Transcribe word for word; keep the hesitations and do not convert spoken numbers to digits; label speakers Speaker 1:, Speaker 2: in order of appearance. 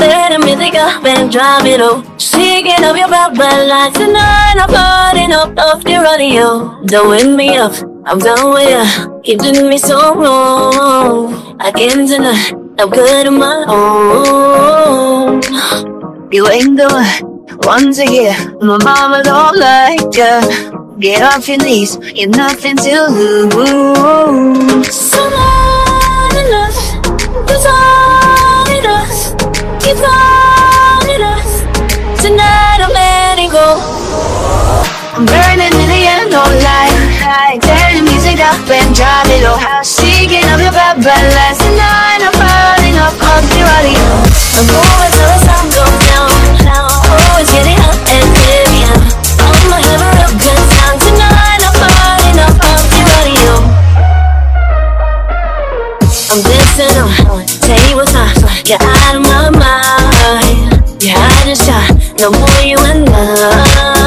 Speaker 1: letting me think up and drive it up. Shaking up your back, but like tonight I'm burning up off the radio. Don't wake me up, I'm done with you. Keep doing me so wrong. I can't deny, I'm good on my own. You ain't the one to hear, my mama don't like ya. Get off your knees, you're nothing to lose. So not enough, that's all it does. Keep on it us. Tonight I'm letting go. I'm burning in the end, no lie. Turn the music up and drive it low. Shaking up your back, but last night I'm burning up on the radio. I'm moving till the sun goes down. Always getting up and heavier. I'ma have a real good time tonight. I'm burning up on the radio. I'm dancing on, tables off. Get out of my mind. Yeah, I just shot, no more you and I.